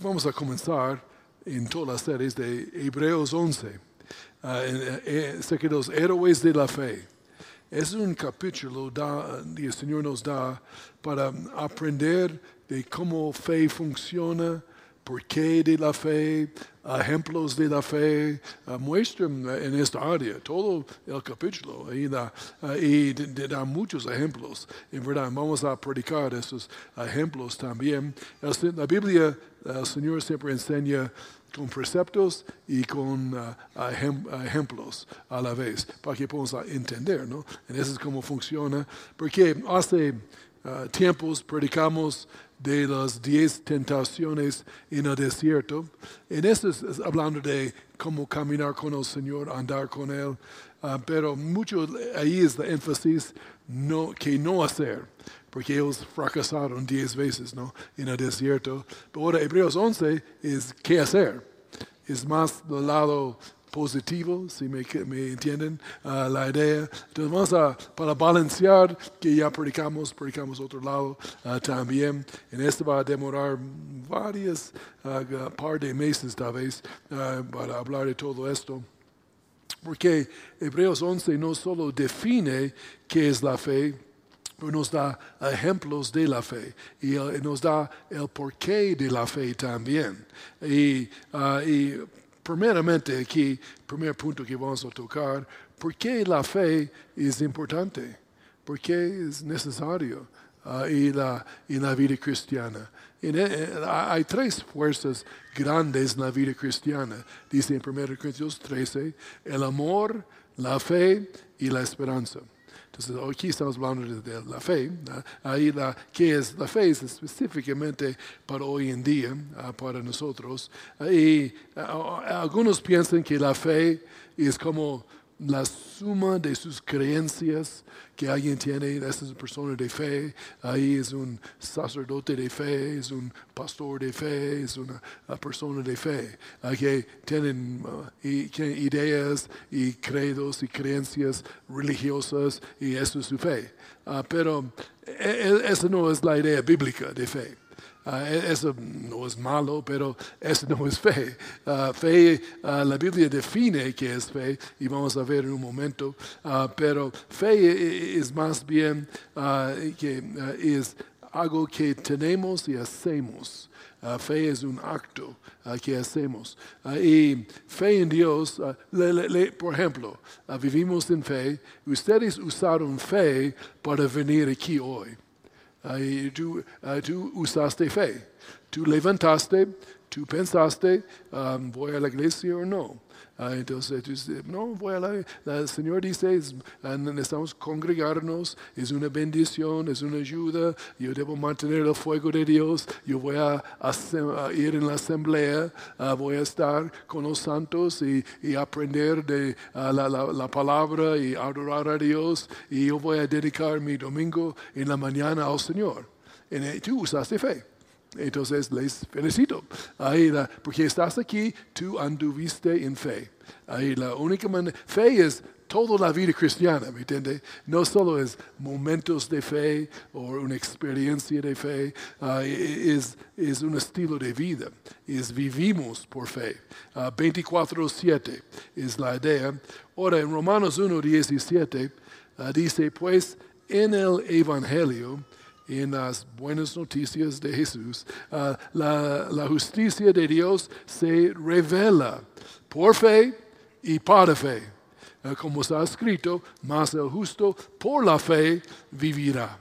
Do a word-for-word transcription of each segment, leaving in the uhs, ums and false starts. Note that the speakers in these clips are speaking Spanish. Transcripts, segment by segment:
vamos a comenzar en todas las series de Hebreos once. Uh, en, en, sé que los héroes de la fe. Es un capítulo da, que el Señor nos da para aprender de cómo fe funciona, por qué de la fe, ejemplos de la fe. Uh, muestran en esta área todo el capítulo y da, uh, y de, de da muchos ejemplos. En verdad, vamos a predicar esos ejemplos también. El, la Biblia, el Señor siempre enseña con preceptos y con uh, ejem, ejemplos a la vez, para que podamos entender, ¿no? En eso es cómo funciona. Porque hace uh, tiempos predicamos de las diez tentaciones en el desierto. En eso es, es hablando de cómo caminar con el Señor, andar con Él. Uh, pero mucho ahí es la énfasis no, que no hacer, porque ellos fracasaron diez veces, ¿no? En el desierto. Pero ahora Hebreos once es qué hacer. Es más del lado positivo, si me, me entienden uh, la idea. Entonces vamos a, para balancear, que ya predicamos, predicamos otro lado uh, también. En esto va a demorar varios, uh, par de meses tal vez, uh, para hablar de todo esto. Porque Hebreos once no solo define qué es la fe, pero nos da ejemplos de la fe y uh, nos da el porqué de la fe también. Y, uh, y primeramente aquí, primer punto que vamos a tocar, ¿por qué la fe es importante? ¿Por qué es necesario uh, en, la, en la vida cristiana? En, en, hay tres fuerzas grandes en la vida cristiana. Dice en primera Corintios trece, el amor, la fe y la esperanza. Entonces, aquí estamos hablando de, de la fe. ¿no? Ahí la, ¿qué es la fe? Es específicamente para hoy en día, uh, para nosotros. Uh, y uh, algunos piensan que la fe es como la suma de sus creencias que alguien tiene. Esa es una persona de fe. Ahí es un sacerdote de fe, es un pastor de fe, es una, una persona de fe. Uh, que tienen uh, y, que ideas y credos y creencias religiosas y eso es su fe. Uh, pero esa no es la idea bíblica de fe. Uh, eso no es malo, pero eso no es fe. Uh, fe, uh, la Biblia define qué es fe y vamos a ver en un momento. Uh, pero fe es más bien uh, que uh, es algo que tenemos y hacemos. Uh, fe es un acto uh, que hacemos. Uh, y fe en Dios, uh, le, le, le, por ejemplo, uh, vivimos en fe. Ustedes usaron fe para venir aquí hoy. Uh, tú, uh, tú usaste fe. Tú levantaste, tú pensaste, um, ¿voy a la iglesia o no? Uh, entonces tú dices, no, voy a la... El Señor dice, es, uh, necesitamos congregarnos, es una bendición, es una ayuda, yo debo mantener el fuego de Dios, yo voy a, a, a ir en la asamblea, uh, voy a estar con los santos y, y aprender de uh, la, la, la palabra y adorar a Dios, y yo voy a dedicar mi domingo en la mañana al Señor. Y tú usaste fe. Entonces les felicito. Ahí la, porque estás aquí, tú anduviste en fe. Ahí la única manera, fe es toda la vida cristiana, ¿me entiende? No solo es momentos de fe o una experiencia de fe, uh, es, es un estilo de vida. Es vivimos por fe. Uh, veinticuatro siete es la idea. Ahora en Romanos uno diecisiete uh, dice, pues en el Evangelio, en las buenas noticias de Jesús, uh, la, la justicia de Dios se revela por fe y para fe. Uh, como está escrito, mas el justo por la fe vivirá.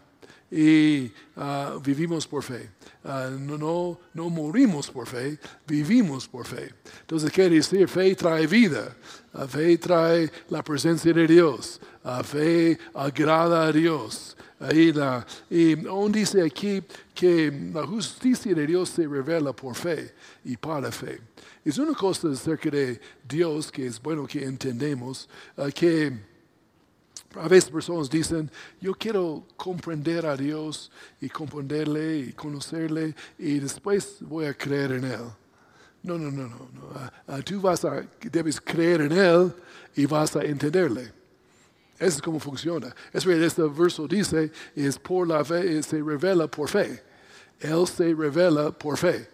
Y uh, vivimos por fe. Uh, no, no, no morimos por fe, vivimos por fe. Entonces, quiere decir, fe trae vida. Uh, fe trae la presencia de Dios. Uh, fe agrada a Dios. Ahí la, y aún dice aquí que la justicia de Dios se revela por fe y para fe. Es una cosa acerca de Dios que es bueno que entendemos, uh, que a veces personas dicen, yo quiero comprender a Dios y comprenderle y conocerle y después voy a creer en Él. No, no, no, no. no. Uh, uh, tú vas a, debes creer en Él y vas a entenderle. Eso es como funciona. Es verdad, este verso dice, es por la fe, se revela por fe. Él se revela por fe.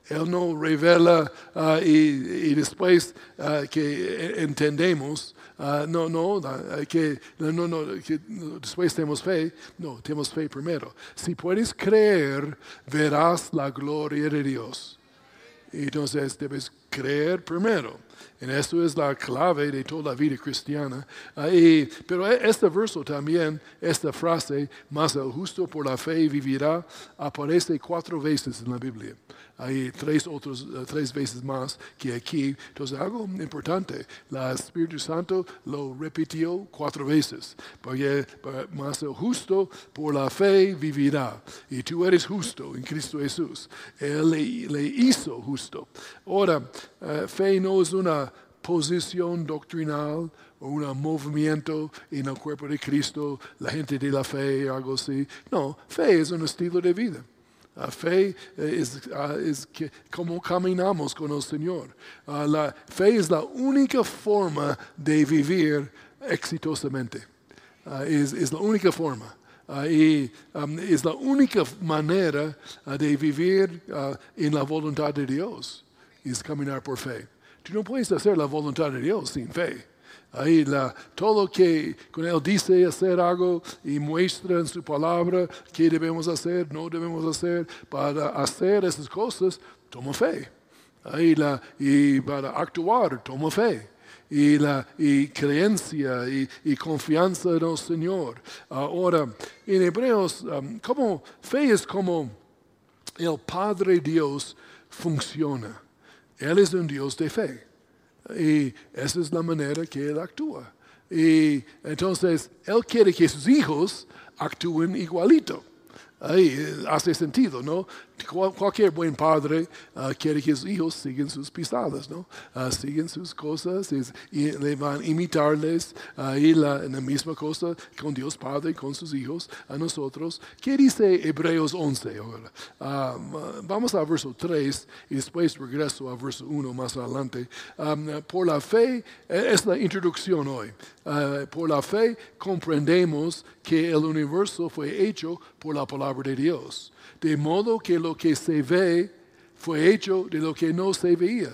Él no revela uh, y, y después uh, que entendemos. Uh, no, no, uh, que, no, no, no, que después tenemos fe. No, tenemos fe primero. Si puedes creer, verás la gloria de Dios. Entonces debes creer primero. Y esto es la clave de toda la vida cristiana. Uh, y, pero este verso también, esta frase, más el justo por la fe vivirá, aparece cuatro veces en la Biblia. Hay tres otros, uh, tres veces más que aquí. Entonces, algo importante, el Espíritu Santo lo repitió cuatro veces. Porque más el justo por la fe vivirá. Y tú eres justo en Cristo Jesús. Él le, le hizo justo. Ahora, uh, fe no es una posición doctrinal o un movimiento en el cuerpo de Cristo, la gente de la fe, algo así. No, fe es un estilo de vida. La fe es, uh, es que, como caminamos con el Señor. Uh, la fe es la única forma de vivir exitosamente. Uh, es, es la única forma. Uh, y um, es la única manera uh, de vivir uh, en la voluntad de Dios. Es caminar por fe. Tú no puedes hacer la voluntad de Dios sin fe. Ahí la, todo que con Él dice hacer algo y muestra en su palabra qué debemos hacer, no debemos hacer, para hacer esas cosas, toma fe. Ahí la, y para actuar, toma fe. Y, la, y creencia y, y confianza en el Señor. Ahora, en Hebreos, um, como, fe es como el Padre Dios funciona. Él es un Dios de fe. Y esa es la manera que Él actúa. Y entonces, Él quiere que sus hijos actúen igualito. Ahí hace sentido, ¿no? Cual, cualquier buen padre uh, quiere que sus hijos sigan sus pisadas, ¿no? Uh, siguen sus cosas y, y le van a imitarles. Uh, y la, la misma cosa con Dios Padre, con sus hijos, a nosotros. ¿Qué dice Hebreos once ahora? Uh, vamos al verso tres y después regreso al verso uno más adelante. Um, por la fe, es la introducción hoy. Uh, por la fe comprendemos que el universo fue hecho por la palabra de Dios. De modo que lo que se ve fue hecho de lo que no se veía.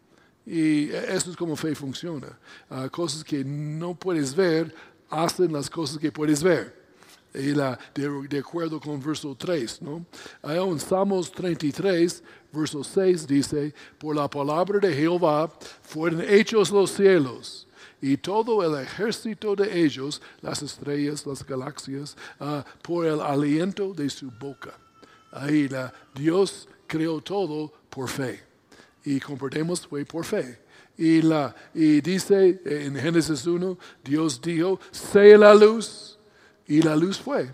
Y eso es como fe funciona. Uh, cosas que no puedes ver, hacen las cosas que puedes ver. Y la, de, de acuerdo con verso tres, ¿no? Ahí en Salmos treinta y tres, verso seis dice, por la palabra de Jehová fueron hechos los cielos, y todo el ejército de ellos, las estrellas, las galaxias, uh, por el aliento de su boca. Ahí la, Dios creó todo por fe. Y comprendemos fue por fe. Y, la, y dice en Génesis uno, Dios dijo, sea la luz. Y la luz fue.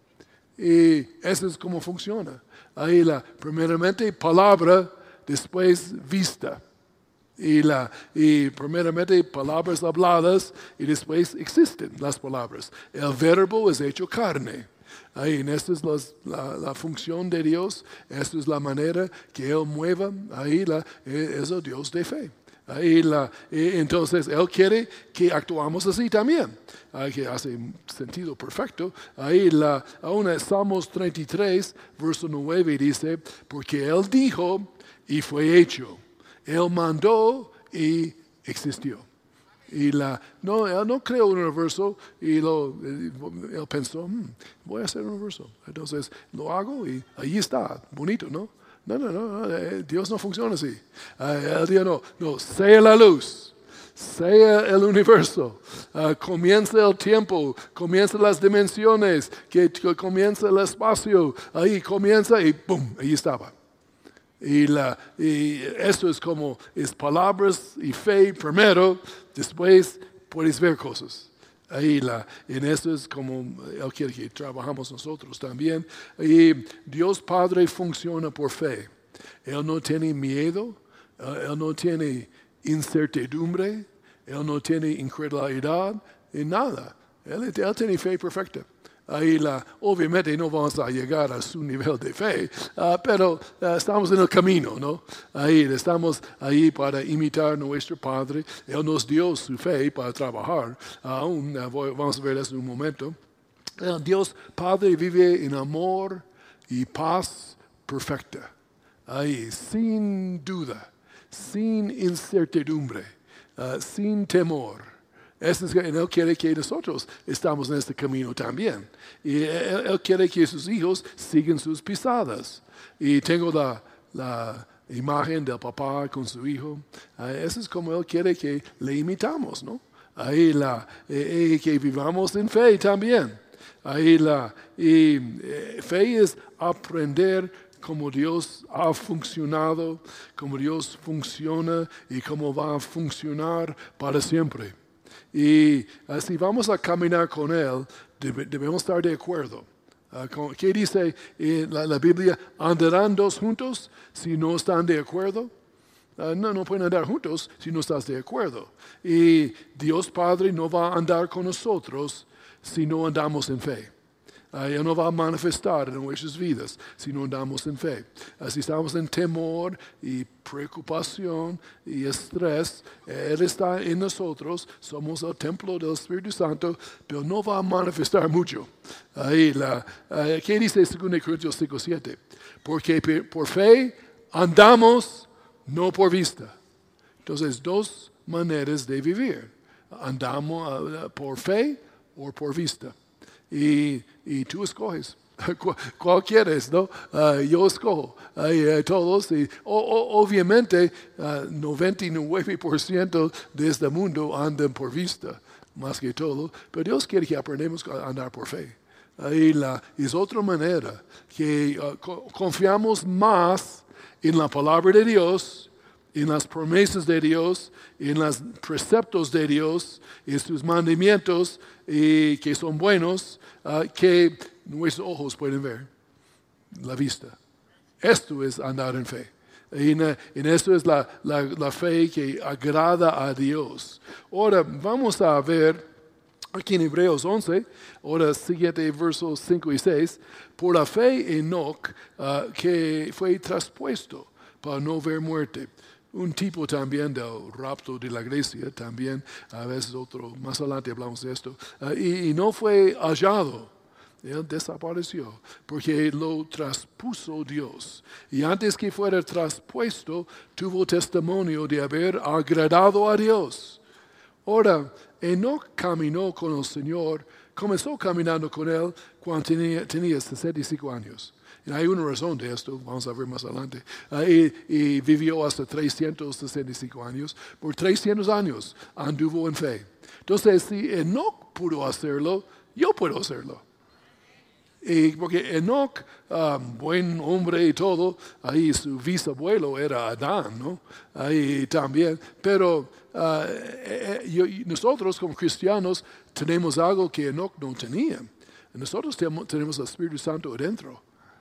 Y eso es como funciona. Ahí la, primeramente palabra, después vista. Y, la, y primeramente palabras habladas y después existen las palabras. El verbo es hecho carne. Ahí, en esta es las, la, la función de Dios, esta es la manera que Él mueva, ahí la, es el Dios de fe. Ahí la, entonces Él quiere que actuamos así también, ahí que hace sentido perfecto. Ahí la, aún en Salmos treinta y tres, verso nueve dice, porque Él dijo y fue hecho. Él mandó y existió. Y la, no, él no creó un universo y lo, él pensó, hmm, voy a hacer un universo. Entonces lo hago y ahí está, bonito, ¿no? No, no, no, no, Dios no funciona así. Uh, él dijo, no, no, sea la luz, sea el universo, uh, comienza el tiempo, comienza las dimensiones, que, que comienza el espacio, ahí comienza y ¡pum! Ahí estaba. Y, la, y esto es como, es palabras y fe primero, después puedes ver cosas. Ahí la, en esto es como Él quiere que trabajamos nosotros también. Y Dios Padre funciona por fe. Él no tiene miedo, Él no tiene incertidumbre, Él no tiene incredulidad, y nada. Él, él tiene fe perfecta. Ahí la, obviamente no vamos a llegar a su nivel de fe, uh, pero uh, estamos en el camino, ¿no? Ahí estamos ahí para imitar a nuestro Padre. Él nos dio su fe para trabajar. Aún uh, voy, vamos a ver eso en un momento. Uh, Dios Padre vive en amor y paz perfecta. ahí, sin duda, sin incertidumbre, uh, sin temor. Eso es que Él quiere que nosotros estamos en este camino también. Y Él, él quiere que sus hijos sigan sus pisadas. Y tengo la, la imagen del papá con su hijo. Uh, eso es como Él quiere que le imitamos, ¿no? Ahí la, eh, eh, que vivamos en fe también. Ahí la, y eh, fe es aprender cómo Dios ha funcionado, cómo Dios funciona y cómo va a funcionar para siempre. Y si vamos a caminar con Él, debe, debemos estar de acuerdo. Uh, ¿Qué dice en la, la Biblia? ¿Andarán dos juntos si no están de acuerdo? Uh, no, no pueden andar juntos si no estás de acuerdo. Y Dios Padre no va a andar con nosotros si no andamos en fe. Uh, Él no va a manifestar en nuestras vidas si no andamos en fe. Uh, si estamos en temor y preocupación y estrés, Él está en nosotros, somos el templo del Espíritu Santo, pero no va a manifestar mucho. Ahí la, uh, ¿qué dice dos Corintios cinco siete? Porque por fe andamos, no por vista. Entonces, dos maneras de vivir. Andamos uh, por fe o por vista. Y, y tú escoges. ¿Cuál quieres, no? Uh, yo escojo. Uh, todos. Y, o, o, obviamente, uh, noventa y nueve por ciento de este mundo andan por vista, más que todo. Pero Dios quiere que aprendamos a andar por fe. Ahí la, es otra manera que uh, confiamos más en la palabra de Dios, en las promesas de Dios, en los preceptos de Dios, en sus mandamientos, y que son buenos, uh, que nuestros ojos pueden ver, la vista. Esto es andar en fe. Y en, en esto es la, la, la fe que agrada a Dios. Ahora vamos a ver aquí en Hebreos once, ahora siguiente versos cinco y seis, por la fe Enoc, uh, que fue traspuesto para no ver muerte. Un tipo también del rapto de la iglesia, también a veces otro, más adelante hablamos de esto, uh, y, y no fue hallado. Él desapareció porque lo traspuso Dios. Y antes que fuera traspuesto, tuvo testimonio de haber agradado a Dios. Ahora, Enoc caminó con el Señor, comenzó caminando con Él cuando tenía, tenía sesenta y cinco años. Y hay una razón de esto, vamos a ver más adelante. Uh, y, y vivió hasta trescientos sesenta y cinco años. Por trescientos años anduvo en fe. Entonces, si Enoc pudo hacerlo, yo puedo hacerlo. Y porque Enoc, um, buen hombre y todo, ahí su bisabuelo era Adán, ¿no? Ahí también. Pero uh, eh, eh, yo, nosotros como cristianos tenemos algo que Enoc no tenía. Nosotros tenemos el Espíritu Santo adentro.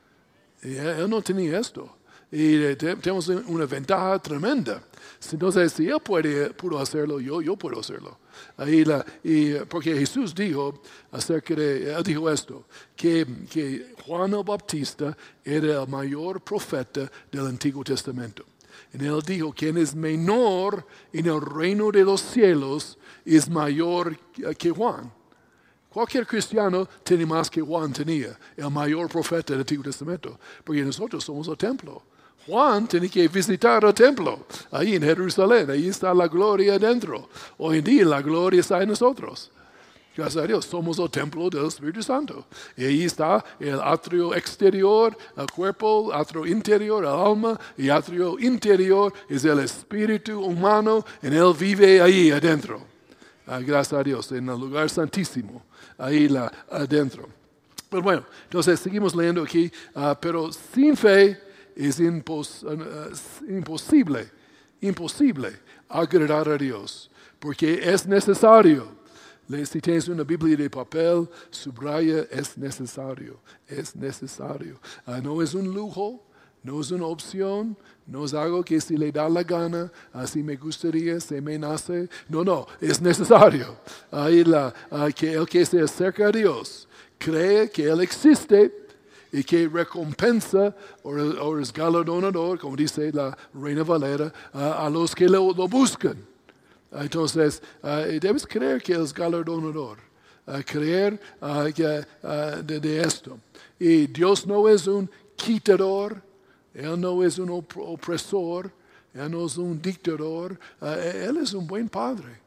Y él no tenía esto. Y eh, tenemos una ventaja tremenda. Entonces, si él puede, pudo hacerlo, yo, yo puedo hacerlo. Ahí la, y, porque Jesús dijo acerca de, él dijo esto, que, que Juan el Bautista era el mayor profeta del Antiguo Testamento. Y él dijo, quien es menor en el reino de los cielos es mayor que Juan. Cualquier cristiano tiene más que Juan tenía, el mayor profeta del Antiguo Testamento, porque nosotros somos el templo. Juan tenía que visitar el templo, ahí en Jerusalén, ahí está la gloria adentro. Hoy en día la gloria está en nosotros. Gracias a Dios, somos el templo del Espíritu Santo. Y ahí está el atrio exterior, el cuerpo, el atrio interior, el alma, y el atrio interior es el espíritu humano, y él vive ahí adentro. Uh, gracias a Dios, en el lugar santísimo, ahí la, adentro. Pero bueno, entonces seguimos leyendo aquí, uh, pero sin fe es impos, uh, imposible, imposible agradar a Dios, porque es necesario. Si tienes una Biblia de papel, subraya, es necesario, es necesario. Uh, no es un lujo, no es una opción, no es algo que si le da la gana, así me gustaría, se me nace. No, no, es necesario. Ahí la, uh, que el que se acerca a Dios cree que Él existe y que recompensa o, o es galardonador, como dice la Reina Valera, uh, a los que lo, lo buscan. Entonces, uh, debes creer que Él es galardonador. Uh, creer uh, que, uh, de, de esto. Y Dios no es un quitador Él no es un op opresor, Él no es un dictador, uh, Él es un buen padre.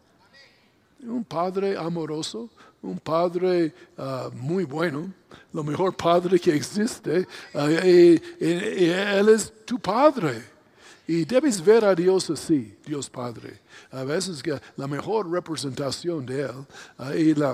Un padre amoroso, un padre uh, muy bueno, lo mejor padre que existe, uh, y, y, y Él es tu padre. Y debes ver a Dios así, Dios Padre. A veces que la mejor representación de Él, uh, y la...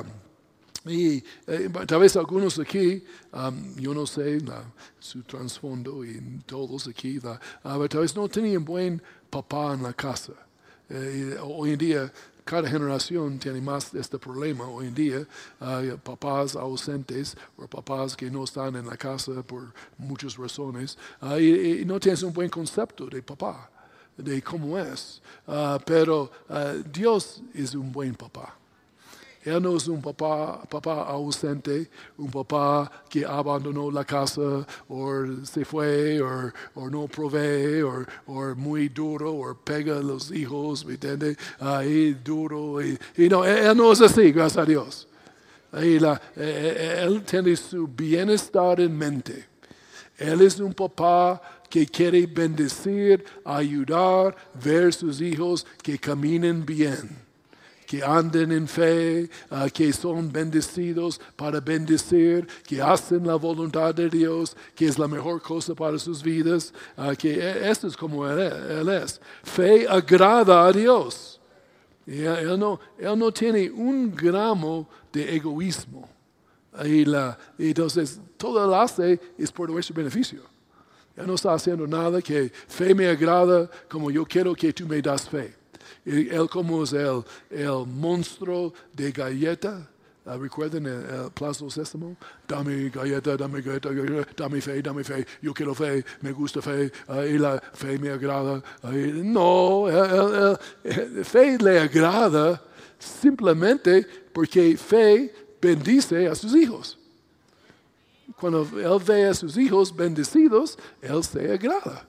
Y eh, tal vez algunos aquí, um, yo no sé la, su trasfondo y todos aquí, la, uh, tal vez no tenían buen papá en la casa. Eh, hoy en día, cada generación tiene más este problema. Hoy en día, uh, papás ausentes o papás que no están en la casa por muchas razones, uh, y, y no tienes un buen concepto de papá, de cómo es. Uh, pero uh, Dios es un buen papá. Él no es un papá, papá ausente, un papá que abandonó la casa o se fue o, o no provee o, o muy duro o pega a los hijos, ¿me entiende? Ahí duro. Y, y no, él no es así, gracias a Dios. Ahí la, él tiene su bienestar en mente. Él es un papá que quiere bendecir, ayudar, ver sus hijos que caminen bien, que anden en fe, uh, que son bendecidos para bendecir, que hacen la voluntad de Dios, que es la mejor cosa para sus vidas, uh, que esto es como Él, él es. Fe agrada a Dios. Y él, él, no, él no tiene un gramo de egoísmo. Y la, entonces, todo Él hace es por nuestro beneficio. Él no está haciendo nada que fe me agrada como yo quiero que tú me das fe. Él como es el, el monstruo de galleta. Uh, ¿Recuerdan el, el Plaza Sésamo? Dame galleta, dame galleta, dame fe, dame fe. Yo quiero fe, me gusta fe, uh, y la fe me agrada. Uh, no, el, el, el, fe le agrada simplemente porque fe bendice a sus hijos. Cuando Él ve a sus hijos bendecidos, Él se agrada.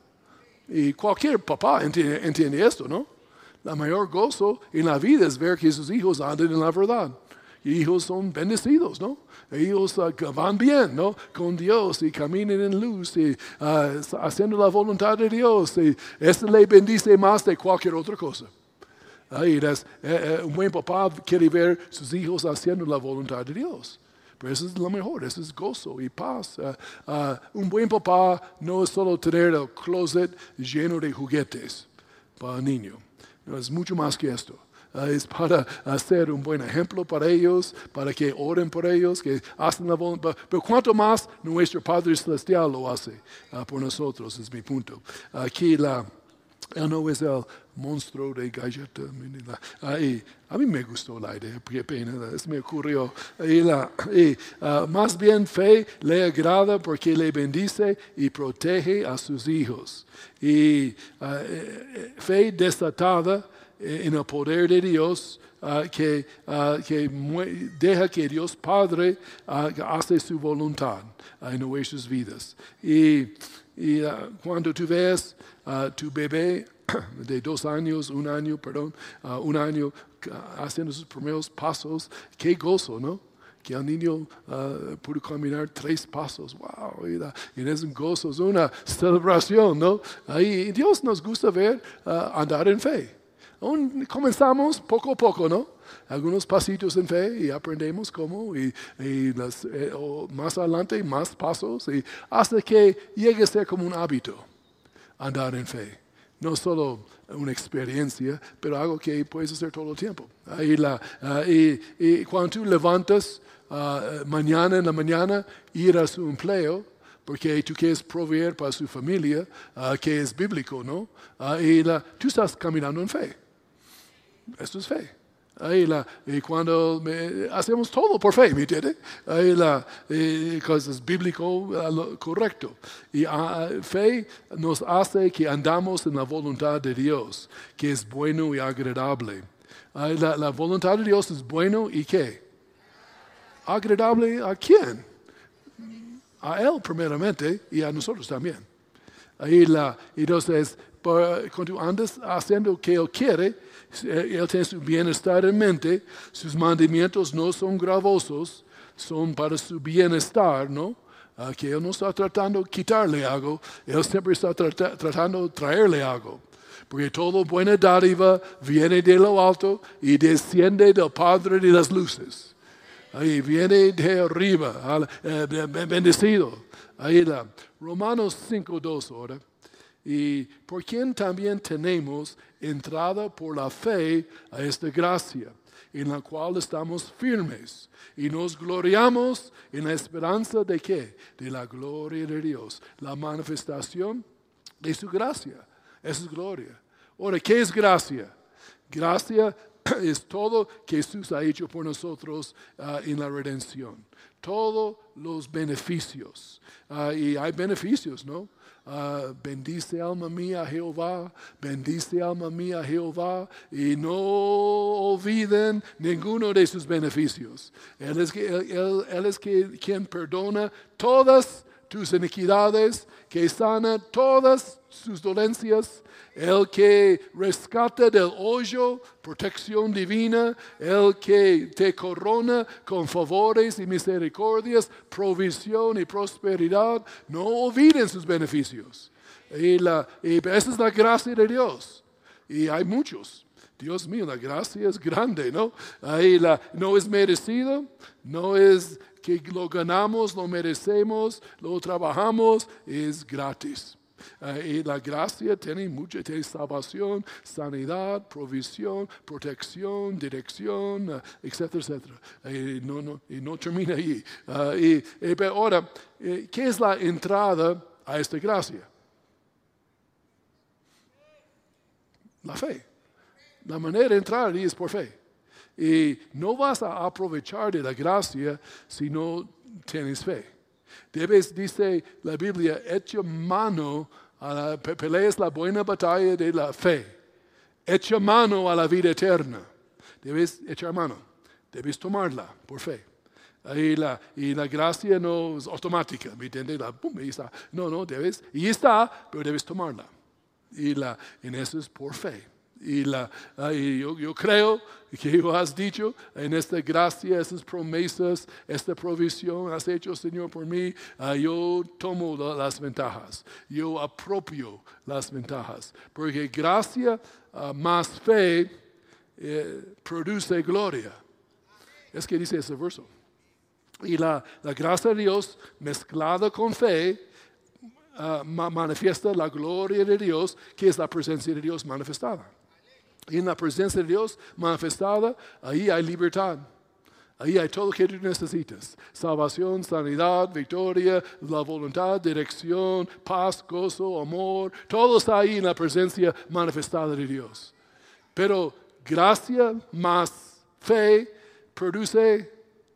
Y cualquier papá entiende, entiende esto, ¿no? La mayor gozo en la vida es ver que sus hijos andan en la verdad. Y hijos son bendecidos, ¿no? Ellos uh, van bien, ¿no? Con Dios y caminan en luz y uh, haciendo la voluntad de Dios. Y esto le bendice más de cualquier otra cosa. Ahí es, eh, eh, un buen papá quiere ver sus hijos haciendo la voluntad de Dios. Pero eso es lo mejor, eso es gozo y paz. Uh, uh, un buen papá no es solo tener el closet lleno de juguetes para el niño. No, es mucho más que esto. Uh, es para hacer un buen ejemplo para ellos, para que oren por ellos, que hacen la voluntad. Pero cuanto más nuestro Padre Celestial lo hace uh, por nosotros, es mi punto. Aquí la, él no es el monstruo de galleta. Ahí, a mí me gustó la idea, qué pena, eso me ocurrió. Y la, y, uh, más bien fe le agrada porque le bendice y protege a sus hijos. Y uh, fe desatada en el poder de Dios, uh, que, uh, que deja que Dios Padre uh, hace su voluntad uh, en nuestras vidas. Y, y uh, cuando tú ves uh, tu bebé de dos años, un año, perdón, uh, un año uh, haciendo sus primeros pasos, qué gozo, ¿no? Que el niño uh, pudo caminar tres pasos. ¡Wow! Y, la, y es un gozo, es una celebración, ¿no? Y Dios nos gusta ver uh, andar en fe. Aún comenzamos poco a poco, ¿no? Algunos pasitos en fe y aprendemos cómo, y, y las, eh, o más adelante más pasos, y hasta que llegue a ser como un hábito, andar en fe. No solo una experiencia, pero algo que puedes hacer todo el tiempo. Y, la, uh, y, y cuando tú levantas uh, mañana en la mañana, ir a su empleo, porque tú quieres proveer para su familia, uh, que es bíblico, ¿no? Uh, y la, tú estás caminando en fe. Esto es fe. Ahí la, y cuando me, hacemos todo por fe, ¿me entiende? Ahí la, y, cosas bíblico uh, correcto. Y uh, fe nos hace que andamos en la voluntad de Dios, que es bueno y agradable. Ahí la, la voluntad de Dios es bueno y ¿qué? ¿Agradable a quién? A Él primeramente y a nosotros también. Ahí la, entonces, por, cuando tú andas haciendo lo que Él quiere, Él tiene su bienestar en mente, sus mandamientos no son gravosos, son para su bienestar, ¿no? uh, que Él no está tratando de quitarle algo, Él siempre está trata, tratando de traerle algo. Porque toda buena dádiva viene de lo alto y desciende del Padre de las luces. Ahí viene de arriba, eh, bendecido. Ahí la Romanos cinco dos ahora. Y por quien también tenemos entrada por la fe a esta gracia, en la cual estamos firmes y nos gloriamos en la esperanza de qué? De la gloria de Dios, la manifestación de su gracia. Esa es gloria. Ahora, ¿qué es gracia? Gracia es todo que Jesús ha hecho por nosotros uh, en la redención. Todos los beneficios. Uh, y hay beneficios, ¿no? Uh, bendice alma mía a Jehová, bendice alma mía a Jehová, y no olviden ninguno de sus beneficios. Él es, que, él, él, él es que, quien perdona todas tus iniquidades, que sana todas sus dolencias, el que rescata del hoyo, protección divina, el que te corona con favores y misericordias, provisión y prosperidad. No olviden sus beneficios. Y, la, y esa es la gracia de Dios. Y hay muchos. Dios mío, la gracia es grande, ¿no? Ahí la, no es merecido, no es que lo ganamos, lo merecemos, lo trabajamos, es gratis. Uh, y la gracia tiene mucha, tiene salvación, sanidad, provisión, protección, dirección, uh, etcétera, etcétera. Y no, no, y no termina ahí. Uh, y, y, pero ahora, eh, ¿qué es la entrada a esta gracia? La fe. La manera de entrar ahí es por fe. Y no vas a aprovechar de la gracia si no tienes fe. Debes, dice la Biblia, echa mano a la, peleas la buena batalla de la fe. Echa mano a la vida eterna. Debes echar mano. Debes tomarla por fe. Y la, y la gracia no es automática, ¿me entiendes? La, boom, ahí está. No, no, debes, y está, pero debes tomarla. Y la, en eso es por fe. Y, la, uh, y yo, yo creo que tú has dicho en esta gracia, estas promesas, esta provisión has hecho, Señor, por mí. Uh, yo tomo la, las ventajas. Yo apropio las ventajas. Porque gracia uh, más fe eh, produce gloria. Es que dice ese verso. Y la, la gracia de Dios mezclada con fe uh, manifiesta la gloria de Dios, que es la presencia de Dios manifestada. Y en la presencia de Dios manifestada, ahí hay libertad. Ahí hay todo lo que tú necesitas. Salvación, sanidad, victoria, la voluntad, dirección, paz, gozo, amor. Todo está ahí en la presencia manifestada de Dios. Pero gracia más fe produce...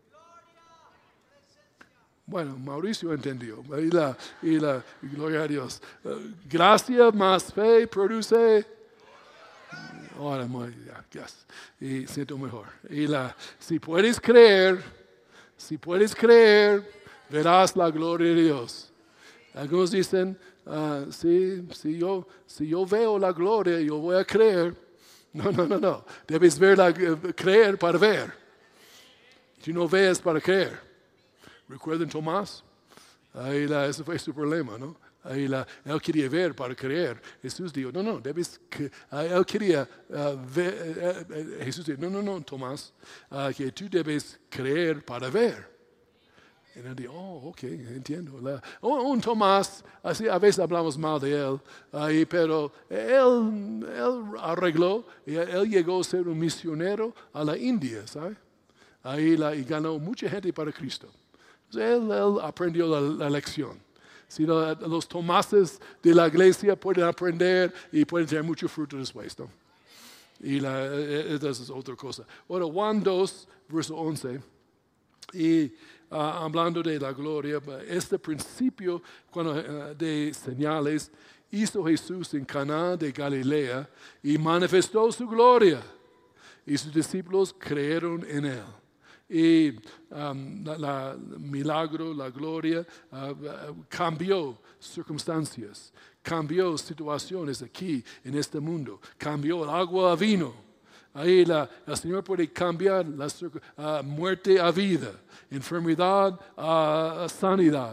Bueno, Mauricio entendió. Y la, y la y gloria a Dios. Uh, gracia más fe produce... Ahora, muy, yes. Y siento mejor. Y la, si puedes creer, si puedes creer, verás la gloria de Dios. Algunos dicen, uh, sí, si, yo, si yo veo la gloria, yo voy a creer. No, no, no, no. Debes ver la, creer para ver. Si no ves para creer. ¿Recuerdan Tomás? Ahí la, ese fue su problema, ¿no? Ahí la, él quería ver para creer. Jesús dijo, no, no, debes, que, él quería uh, ver, uh, uh, Jesús dijo, no, no, no, Tomás, uh, que tú debes creer para ver. Y él dijo, oh, ok, entiendo. La, oh, un Tomás, así a veces hablamos mal de él, uh, pero él, él arregló, y él llegó a ser un misionero a la India, ¿sabes? Ahí la, y ganó mucha gente para Cristo. Entonces, él, él aprendió la, la lección. Si no, los tomases de la iglesia pueden aprender y pueden tener mucho fruto después, ¿no? Y la, esa es otra cosa. Ahora, Juan dos, verso once, y uh, hablando de la gloria, este principio cuando, uh, de señales hizo Jesús en Caná de Galilea y manifestó su gloria, y sus discípulos creyeron en él. Y um, la, la milagro, la gloria, uh, cambió circunstancias, cambió situaciones aquí en este mundo, cambió el agua a vino. Ahí la, el Señor puede cambiar la uh, muerte a vida, enfermedad a sanidad,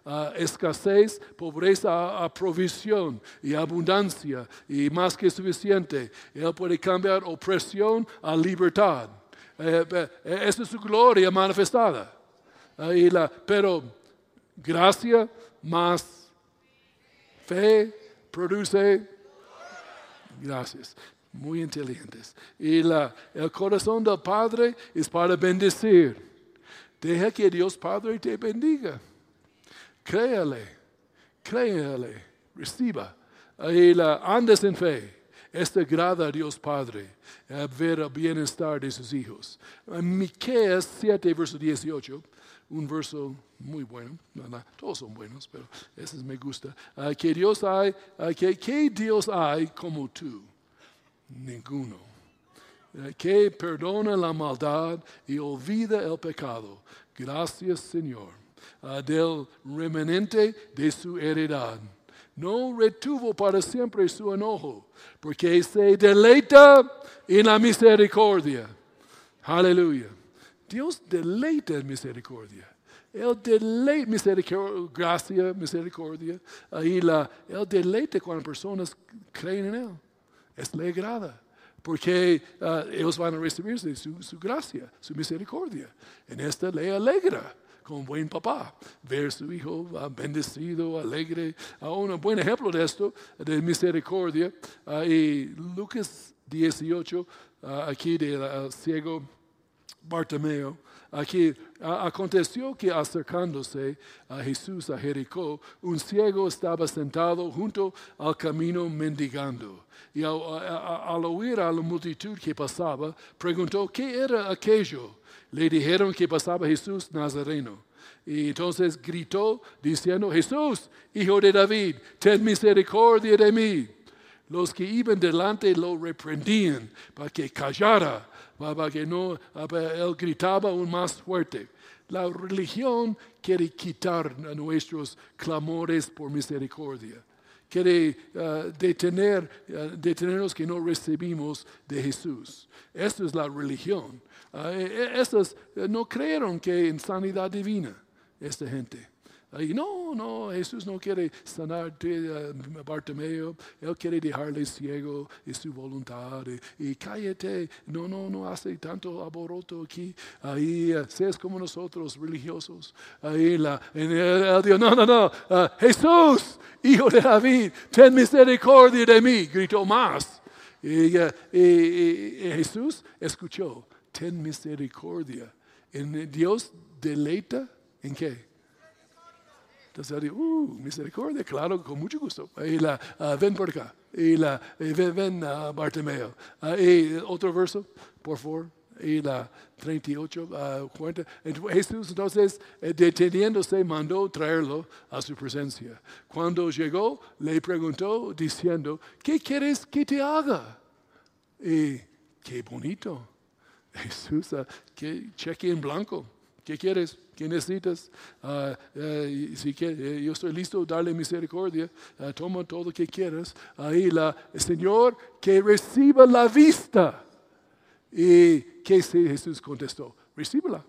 uh, escasez, pobreza a, a provisión y abundancia y más que suficiente. Él puede cambiar opresión a libertad. Eh, eh, esa es su gloria manifestada. Uh, y la, pero gracia más fe produce. Gracias. Muy inteligentes. Y la, el corazón del Padre es para bendecir. Deja que Dios Padre te bendiga. Créale, créale, reciba. Y la, andes en fe. Esto agrada a Dios Padre, a ver el bienestar de sus hijos. En Miqueas siete, verso dieciocho, un verso muy bueno, no, no, todos son buenos, pero ese me gusta. Uh, que Dios hay, uh, que, que Dios hay como tú. Ninguno. Que perdona la maldad y olvida el pecado. Gracias, Señor, uh, del remanente de su heredad. No retuvo para siempre su enojo, porque se deleita en la misericordia. Aleluya. Dios deleita en misericordia. Él deleita misericordia, gracia, misericordia. Ahí la, él deleita cuando personas creen en Él. Es le agrada, porque uh, ellos van a recibir su, su gracia, su misericordia. En esta le alegra, como buen papá, ver su hijo uh, bendecido, alegre. Uh, un buen ejemplo de esto, de misericordia, uh, y Lucas dieciocho, uh, aquí del uh, ciego Bartimeo. Aquí aconteció que acercándose a Jesús a Jericó, un ciego estaba sentado junto al camino mendigando. Y al, a, al oír a la multitud que pasaba, preguntó qué era aquello. Le dijeron que pasaba Jesús Nazareno. Y entonces gritó diciendo, Jesús, hijo de David, ten misericordia de mí. Los que iban delante lo reprendían para que callara, para que no, para él gritaba aún más fuerte. La religión quiere quitar nuestros clamores por misericordia. Quiere uh, detener, uh, detenernos que no recibimos de Jesús. Esto es la religión. Uh, estos uh, no creyeron que en sanidad divina, esta gente. Y no, no, Jesús no quiere sanar a Bartimeo, Él quiere dejarle ciego en su voluntad. Y, y cállate, no, no, no hace tanto alboroto aquí. Ahí, uh, seas como nosotros, religiosos. Ahí, la, en el, el Dios, no, no, no, uh, Jesús, hijo de David, ten misericordia de mí, gritó más. Y, uh, y, y, y Jesús escuchó, ten misericordia. En Dios deleita, ¿en qué? Entonces digo, uh, misericordia, claro, con mucho gusto. Y la, uh, ven por acá. Y la, y ven, ven uh, Bartimeo. Uh, y otro verso, por favor. Y la treinta y ocho, uh, cuarenta. Jesús entonces, eh, deteniéndose, mandó traerlo a su presencia. Cuando llegó, le preguntó diciendo, ¿qué quieres que te haga? Y qué bonito. Jesús, uh, que cheque en blanco. ¿Qué quieres? ¿Qué necesitas? Uh, uh, si que, uh, yo estoy listo a darle misericordia. Uh, toma todo lo que quieras. Ahí la, el Señor, que reciba la vista. ¿Y qué Jesús contestó? Recíbela.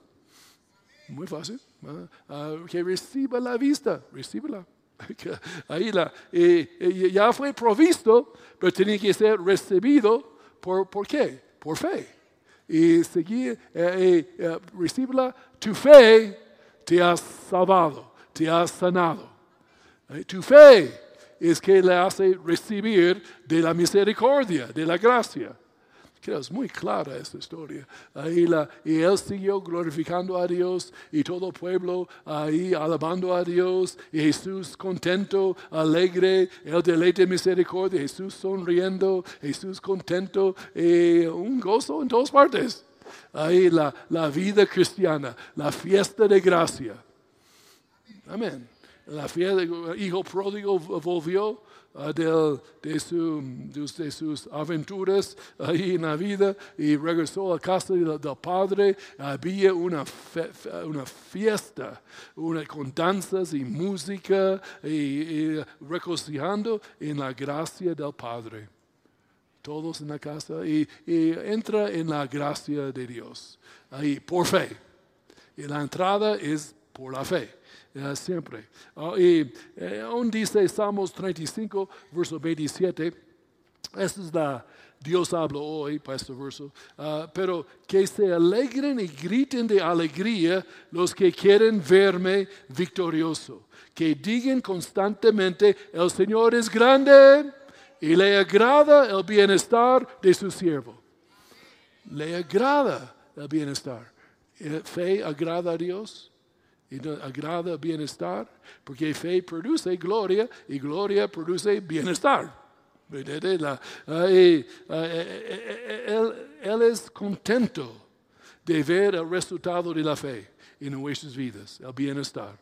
Muy fácil. Uh, uh, que reciba la vista. Recíbela. Ahí la, y, y ya fue provisto, pero tenía que ser recibido. ¿Por, ¿por qué? Por fe. Y seguir, eh, eh, recíbela, tu fe te ha salvado, te ha sanado. Eh, tu fe es que le hace recibir de la misericordia, de la gracia. Creo es muy clara esta historia. Ahí la, y él siguió glorificando a Dios y todo el pueblo ahí alabando a Dios. Y Jesús contento, alegre, el deleite de misericordia. Jesús sonriendo, Jesús contento, y un gozo en todas partes. Ahí la, la vida cristiana, la fiesta de gracia. Amén. La fiesta, el hijo pródigo volvió. Uh, del, de, su, de, de sus aventuras ahí en la vida y regresó a casa del, del Padre. Había una, fe, una fiesta una, con danzas y música y, y regocijando en la gracia del Padre. Todos en la casa y, y entra en la gracia de Dios ahí por fe. Y la entrada es por la fe. uh, siempre. Uh, y eh, aún dice Salmos treinta y cinco, verso veintisiete, esta es la, Dios habla hoy para este verso, uh, pero que se alegren y griten de alegría los que quieren verme victorioso, que digan constantemente, el Señor es grande y le agrada el bienestar de su siervo. Le agrada el bienestar. Fe agrada a Dios y agrada el bienestar, porque fe produce gloria y gloria produce bienestar. La, uh, y, uh, él, él es contento de ver el resultado de la fe en nuestras vidas, el bienestar.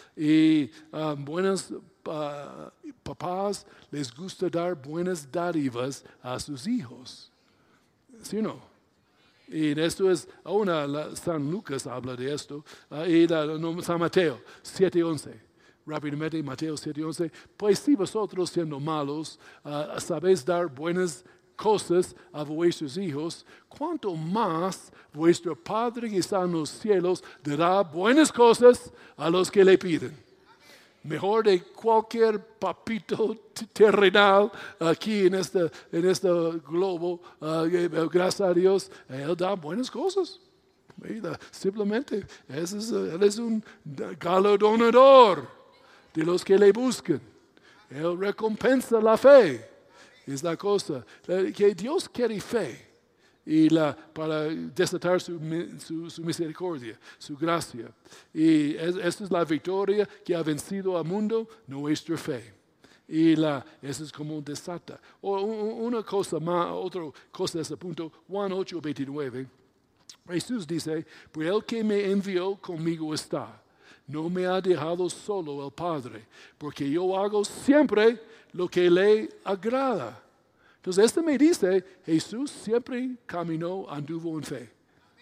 Y um, buenos uh, papás les gusta dar buenas dádivas a sus hijos. ¿Sí o no? Y esto es, una, la, San Lucas habla de esto, uh, y la, no, San Mateo siete once. Rápidamente, Mateo siete once. Pues si vosotros siendo malos uh, sabéis dar buenas cosas a vuestros hijos, cuánto más vuestro Padre que está en los cielos dará buenas cosas a los que le piden. Mejor de cualquier papito terrenal aquí en este, en este globo, uh, gracias a Dios, Él da buenas cosas. Simplemente, ese es, Él es un galardonador de los que le buscan. Él recompensa la fe. Es la cosa. Que Dios quiere fe. Y la, para desatar su, su, su misericordia, su gracia. Y es, esta es la victoria que ha vencido al mundo, nuestra fe. Y la, eso es como desata. O, una cosa más, otra cosa de ese punto, Juan ocho veintinueve. Jesús dice, pues el que me envió conmigo está. No me ha dejado solo el Padre, porque yo hago siempre lo que le agrada. Entonces, este me dice, Jesús siempre caminó, anduvo en fe.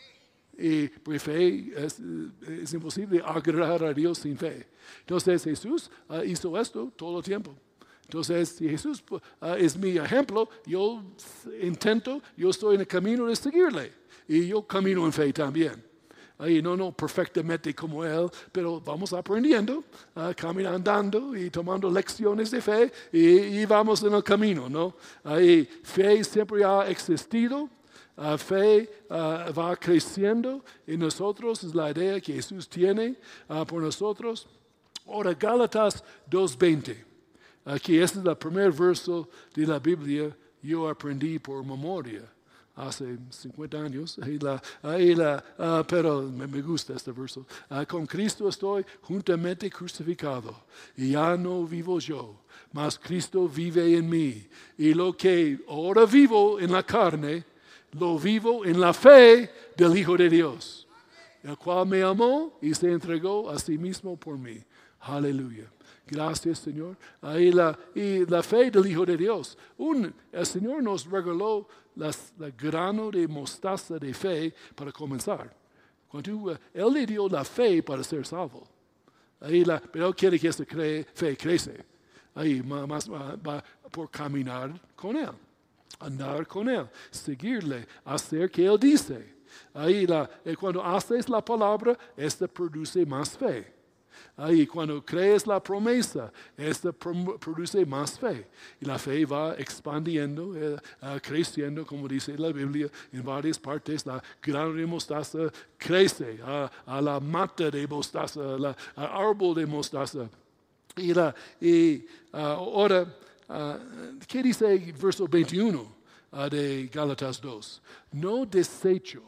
Y pues fe es, es imposible agradar a Dios sin fe. Entonces, Jesús uh, hizo esto todo el tiempo. Entonces, si Jesús uh, es mi ejemplo, yo intento, yo estoy en el camino de seguirle. Y yo camino en fe también. Y no, no perfectamente como Él, pero vamos aprendiendo, uh, caminando, andando y tomando lecciones de fe y, y vamos en el camino, ¿no? Y fe siempre ha existido, uh, fe uh, va creciendo en nosotros, es la idea que Jesús tiene uh, por nosotros. Ahora, Gálatas dos veinte, aquí este es el primer verso de la Biblia, yo aprendí por memoria. Hace cincuenta años, y la, y la, uh, pero me, me gusta este verso. Uh, con Cristo estoy juntamente crucificado, y ya no vivo yo, mas Cristo vive en mí. Y lo que ahora vivo en la carne, lo vivo en la fe del Hijo de Dios, el cual me amó y se entregó a sí mismo por mí. Aleluya. Gracias, Señor. Ahí la, y la fe del Hijo de Dios. Un, el Señor nos regaló las, la grano de mostaza de fe para comenzar. Cuando uh, Él le dio la fe para ser salvo. Ahí la, pero Él quiere que esa cre, fe crece. Ahí más, más va, va por caminar con Él. Andar con Él. Seguirle. Hacer que Él dice. Ahí la, cuando haces la palabra, esta produce más fe. Ahí cuando crees la promesa, esta produce más fe. Y la fe va expandiendo, eh, uh, creciendo, como dice la Biblia, en varias partes. La grano de mostaza crece uh, a la mata de mostaza, al árbol de mostaza. Y, la, y uh, ahora, uh, ¿qué dice el verso veintiuno uh, de Gálatas dos? No desecho.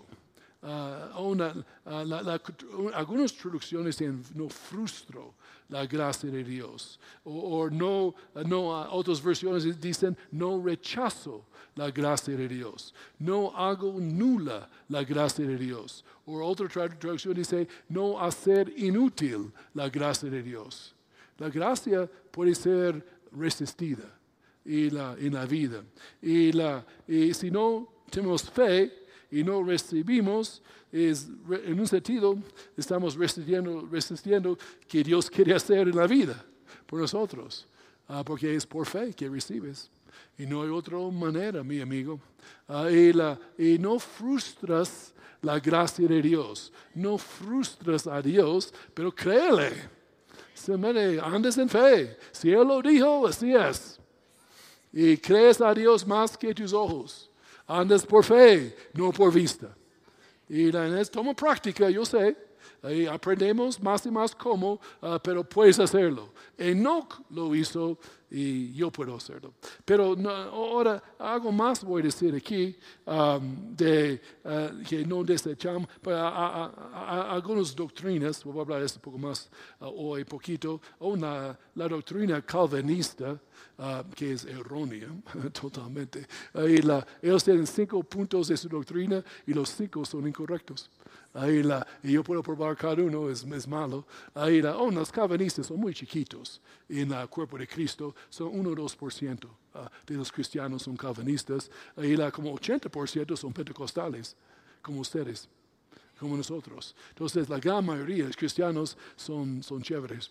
Uh, una, uh, la, la, algunas traducciones dicen no frustro la gracia de Dios, o, o no, no uh, otras versiones dicen no rechazo la gracia de Dios, no hago nula la gracia de Dios, o otra traducción dice no hacer inútil la gracia de Dios. La gracia puede ser resistida y la, en la vida, y, la, y si no tenemos fe y no recibimos, es, en un sentido, estamos resistiendo, resistiendo que Dios quiere hacer en la vida por nosotros, uh, porque es por fe que recibes. Y no hay otra manera, mi amigo. Uh, y, la, y no frustras la gracia de Dios. No frustras a Dios, pero créele. Simplemente andes en fe. Si Él lo dijo, así es. Y crees a Dios más que tus ojos. Andas por fe, no por vista. Y toma práctica, yo sé. Ahí aprendemos más y más cómo, uh, pero puedes hacerlo. Enoch lo hizo y yo puedo hacerlo. Pero no, ahora algo más voy a decir aquí, um, de, uh, que no desechamos, pero a, a, a, a algunas doctrinas, voy a hablar de esto un poco más uh, hoy, poquito, una, la doctrina calvinista, Uh, que es errónea totalmente. Ahí la, ellos tienen cinco puntos de su doctrina y los cinco son incorrectos. Ahí la, y yo puedo probar cada uno, es, es malo. Ahí la, oh, los calvinistas son muy chiquitos en el cuerpo de Cristo, son uno o dos por ciento uh, de los cristianos son calvinistas. Ahí la, como ochenta por ciento son pentecostales, como ustedes, como nosotros. Entonces la gran mayoría de los cristianos son, son chéveres.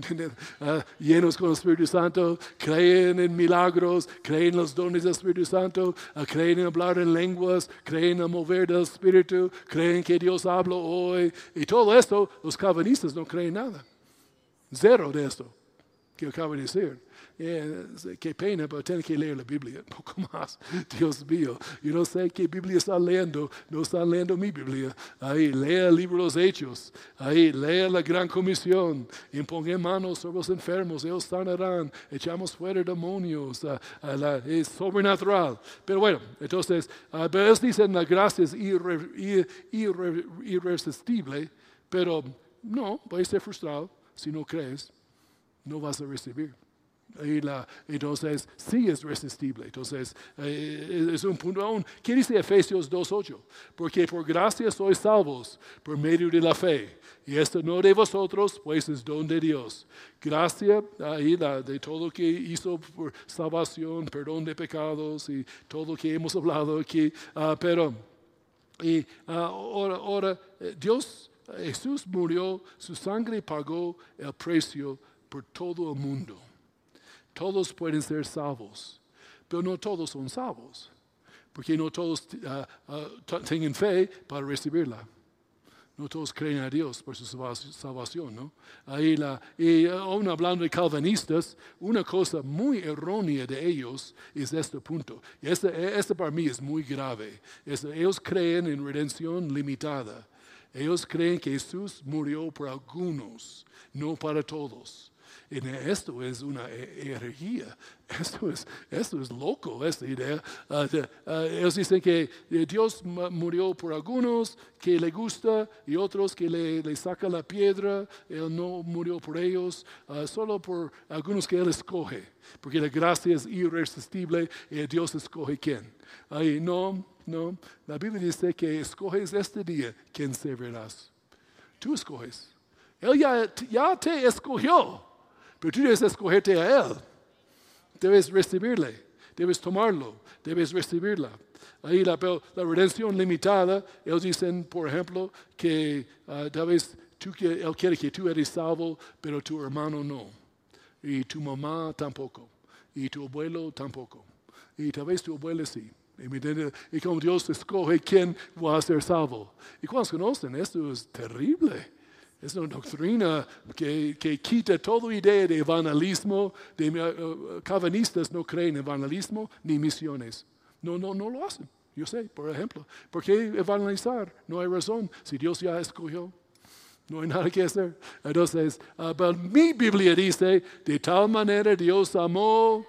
Uh, llenos con el Espíritu Santo, creen en milagros, creen en los dones del Espíritu Santo, uh, creen en hablar en lenguas, creen en el mover del Espíritu, creen que Dios habla hoy. Y todo esto, los calvinistas no creen nada. Cero de esto que acabo de decir. Eh, qué pena, pero tienen que leer la Biblia un poco más. Dios mío, yo no sé qué Biblia están leyendo, no están leyendo mi Biblia. Ahí, lea el libro de los Hechos. Ahí, lea la Gran Comisión. Impongan manos sobre los enfermos, ellos sanarán. Echamos fuera demonios. Uh, uh, la, es sobrenatural. Pero bueno, entonces, uh, pero ellos dicen la gracia es irre, irre, irre, irresistible, pero no, puedes ser frustrado si no crees. No vas a recibir. Y la, entonces, sí es resistible. Entonces, eh, es un punto aún. ¿Qué dice Efesios dos ocho? Porque por gracia sois salvos, por medio de la fe. Y esto no de vosotros, pues es don de Dios. Gracia, ahí la, de todo lo que hizo por salvación, perdón de pecados y todo lo que hemos hablado aquí. Uh, pero, y uh, ahora, ahora, Dios, Jesús murió, su sangre pagó el precio por todo el mundo. Todos pueden ser salvos, pero no todos son salvos, porque no todos uh, uh, tienen fe para recibirla. No todos creen a Dios por su salvación, ¿no? Ahí la, y aún hablando de calvinistas, una cosa muy errónea de ellos es este punto. Y este, este para mí es muy grave. Este, ellos creen en redención limitada. Ellos creen que Jesús murió por algunos, no para todos. Y esto es una herejía, esto es, esto es loco, esta idea. Uh, de, uh, ellos dicen que Dios murió por algunos que le gusta y otros que le, le saca la piedra. Él no murió por ellos, uh, solo por algunos que Él escoge, porque la gracia es irresistible y Dios escoge quién. Ahí no, no, la Biblia dice que escoges este día quién servirás. Tú escoges. Él ya, ya te escogió. Pero tú debes escogerte a Él. Debes recibirle. Debes tomarlo. Debes recibirla. Ahí la, la redención limitada, ellos dicen, por ejemplo, que uh, tal vez tú, que, Él quiere que tú eres salvo, pero tu hermano no. Y tu mamá tampoco. Y tu abuelo tampoco. Y tal vez tu abuela sí. Y, y como Dios escoge quién va a ser salvo. ¿Y cuántos conocen? Esto es terrible. Es una doctrina que, que quita toda idea de evangelismo. De, uh, calvinistas no creen en evangelismo ni misiones. No, no, no lo hacen. Yo sé, por ejemplo. ¿Por qué evangelizar? No hay razón. Si Dios ya escogió, no hay nada que hacer. Entonces, uh, pero mi Biblia dice, de tal manera Dios amó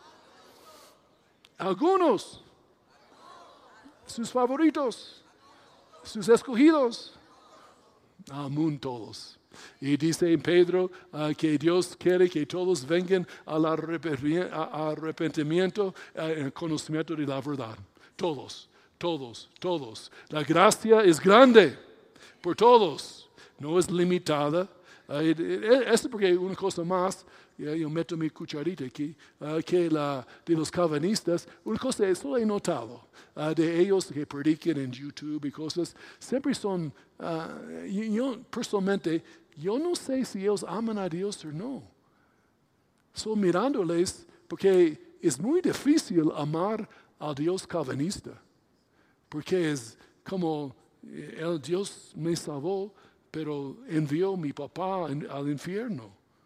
a algunos, sus favoritos, sus escogidos. Aún todos. Y dice en Pedro uh, que Dios quiere que todos vengan al arrepentimiento, al uh, conocimiento de la verdad. Todos, todos, todos. La gracia es grande por todos, no es limitada. Uh, Esto es porque una cosa más, yeah, yo meto mi cucharita aquí, uh, que la, de los calvinistas, una cosa eso he notado. Uh, de ellos que predican en YouTube y cosas, siempre son, uh, yo personalmente, yo no sé si ellos aman a Dios o no. So mirándoles, porque es muy difícil amar a Dios calvinista, porque es como, el Dios me salvó, pero envió a mi papá al infierno.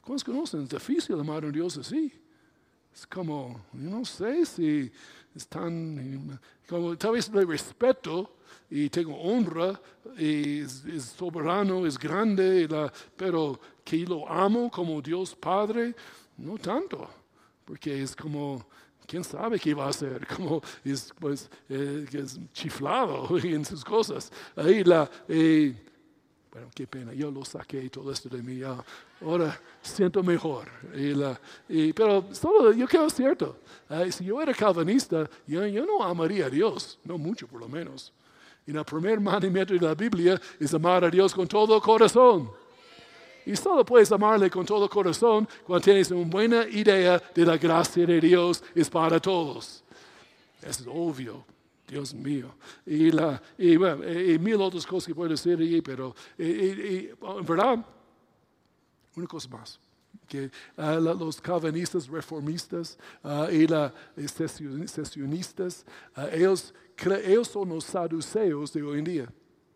¿Cuántos conocen? Es difícil amar a un Dios así. Es como, yo no sé si es tan, como tal vez le respeto y tengo honra y es, es soberano, es grande, la, pero que lo amo como Dios Padre, no tanto, porque es como, quién sabe qué va a hacer, como es, pues, eh, es chiflado en sus cosas. Ahí la, eh, bueno, qué pena, yo lo saqué todo esto de mí, ya, ahora siento mejor. Y la, y, pero solo, yo creo es cierto, eh, si yo era calvinista, yo, yo no amaría a Dios, no mucho por lo menos. Y el primer mandamiento de la Biblia es amar a Dios con todo el corazón. Y solo puedes amarle con todo el corazón cuando tienes una buena idea de la gracia de Dios es para todos. Eso es obvio. Dios mío. Y, la, y, bueno, y, y mil otras cosas que puedo decir allí, pero y, y, en verdad, una cosa más. Que uh, la, los calvinistas, reformistas uh, y los sesionistas, uh, ellos, ellos son los saduceos de hoy en día.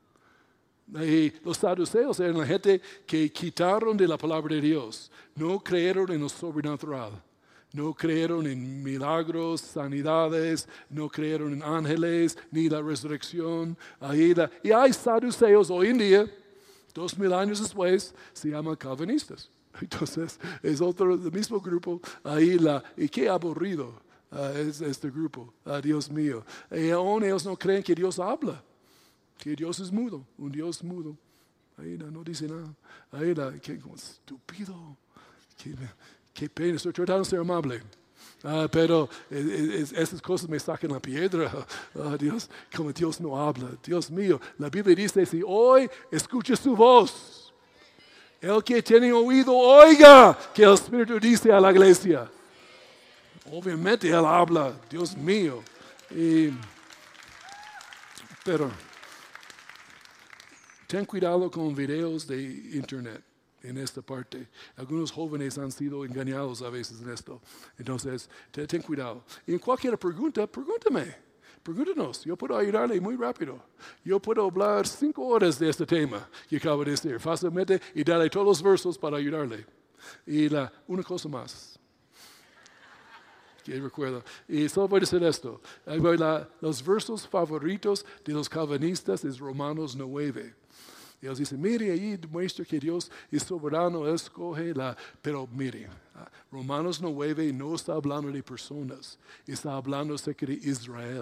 Y los saduceos eran la gente que quitaron de la palabra de Dios, no creyeron en lo sobrenatural. No creyeron en milagros, sanidades, no creyeron en ángeles, ni la resurrección. Ahí la, y hay saduceos hoy en día, dos mil años después, se llaman calvinistas. Entonces, es otro, el mismo grupo. Ahí la, y qué aburrido uh, es este grupo, uh, Dios mío. Y aún ellos no creen que Dios habla, que Dios es mudo, un Dios mudo. Ahí la, no dice nada. Ahí la, qué estúpido. Qué, Qué pena, estoy tratando de ser amable. Uh, pero es, es, esas cosas me sacan la piedra. Uh, Dios, como Dios no habla. Dios mío, la Biblia dice, si hoy escucha su voz, el que tiene oído, oiga, que el Espíritu dice a la iglesia. Obviamente Él habla, Dios mío. Y, pero ten cuidado con videos de internet. En esta parte. Algunos jóvenes han sido engañados a veces en esto. Entonces, ten, ten cuidado. Y en cualquier pregunta, pregúntame. Pregúntanos. Yo puedo ayudarle muy rápido. Yo puedo hablar cinco horas de este tema que acabo de decir fácilmente y darle todos los versos para ayudarle. Y la, una cosa más. Que recuerdo. Y solo voy a decir esto. La, los versos favoritos de los calvinistas es Romanos nueve. Ellos dicen, mire, ahí muestra que Dios es soberano, Él escoge la... Pero mire, Romanos nueve no está hablando de personas, está hablando acerca de Israel.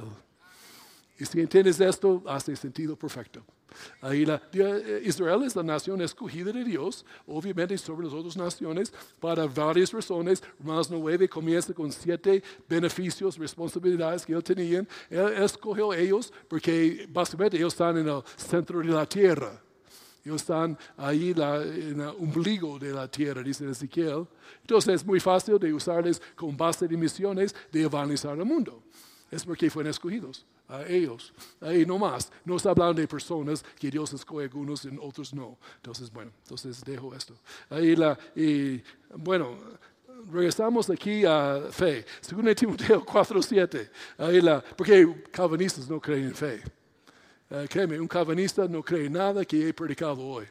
Y si entiendes esto, hace sentido perfecto. Ahí la, Israel es la nación escogida de Dios, obviamente sobre las otras naciones, para varias razones. Romanos nueve comienza con siete beneficios, responsabilidades que Él tenía. Él escogió a ellos porque básicamente ellos están en el centro de la tierra. Ellos están ahí la, en el ombligo de la tierra, dice Ezequiel. Entonces es muy fácil de usarles como base de misiones de evangelizar el mundo. Es porque fueron escogidos a ellos. Ahí no más. No está hablando de personas que Dios escoge algunos y otros no. Entonces, bueno, entonces dejo esto. Ahí la, y bueno, regresamos aquí a fe. Según Timoteo cuatro siete. Ahí la, porque calvinistas no creen en fe. Uh, créeme, un calvinista no cree nada que he predicado hoy.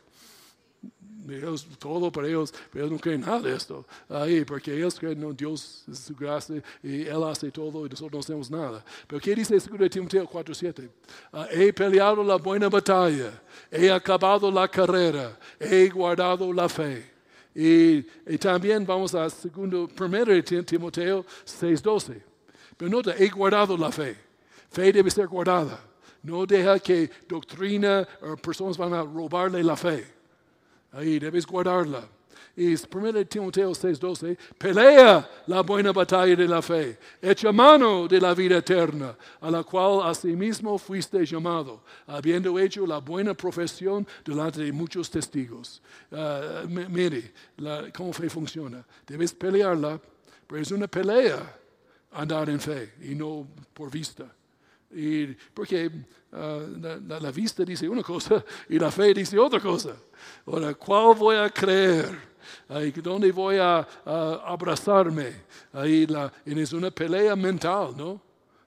Ellos, todo para ellos, pero ellos no creen nada de esto. Ahí, porque ellos creen en Dios, es su gracia, y Él hace todo y nosotros no hacemos nada. Pero ¿qué dice segundo Timoteo cuatro siete? Uh, he peleado la buena batalla, he acabado la carrera, he guardado la fe. Y, y también vamos a segundo, primero de Timoteo seis doce. Pero nota, he guardado la fe. Fe debe ser guardada. No deja que doctrina o personas van a robarle la fe. Ahí debes guardarla. Y primero Timoteo seis doce, pelea la buena batalla de la fe. Echa mano de la vida eterna, a la cual asimismo fuiste llamado, habiendo hecho la buena profesión delante de muchos testigos. Uh, mire, la, cómo fe funciona. Debes pelearla, pero es una pelea andar en fe y no por vista. Y porque uh, la, la, la vista dice una cosa y la fe dice otra cosa. Ahora, ¿cuál voy a creer? Ahí, ¿dónde voy a, a abrazarme? Ahí la, es una pelea mental, ¿no?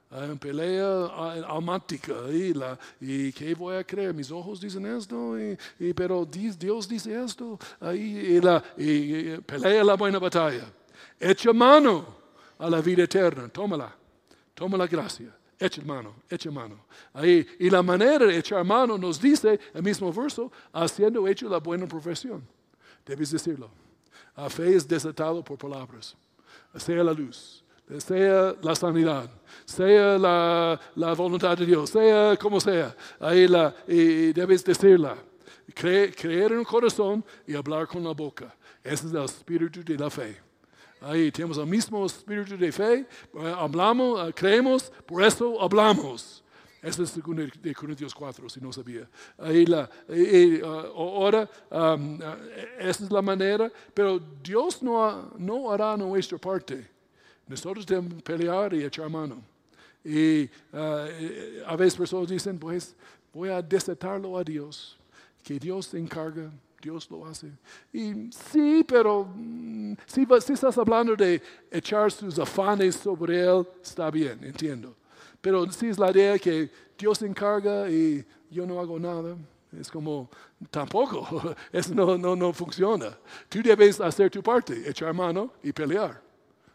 Uh, en pelea uh, almática y, la, y ¿qué voy a creer? Mis ojos dicen esto, y, y, pero Dios dice esto, uh, y, y, la, y, y pelea la buena batalla. Echa mano a la vida eterna, tómala, toma la gracia, echa mano, echa mano. Ahí, y la manera de echar mano nos dice el mismo verso, haciendo hecho la buena profesión. Debes decirlo. La fe es desatado por palabras, sea la luz, sea la sanidad, sea la, la voluntad de Dios, sea como sea, ahí la, y debes decirla. Cre, creer en el corazón y hablar con la boca. Ese es el espíritu de la fe. Ahí tenemos el mismo espíritu de fe, hablamos, creemos, por eso hablamos. Eso es segundo de Corintios cuatro, si no sabía. Ahí la, y, uh, ahora, um, uh, esa es la manera, pero Dios no, no hará nuestra parte. Nosotros debemos pelear y echar mano. Y uh, a veces personas dicen, pues voy a desatarlo a Dios, que Dios se encarga, Dios lo hace. Y sí, pero mm, si, si estás hablando de echar sus afanes sobre Él, está bien, entiendo. Pero si es la idea que Dios se encarga y yo no hago nada, es como, tampoco, eso no, no, no funciona. Tú debes hacer tu parte, echar mano y pelear.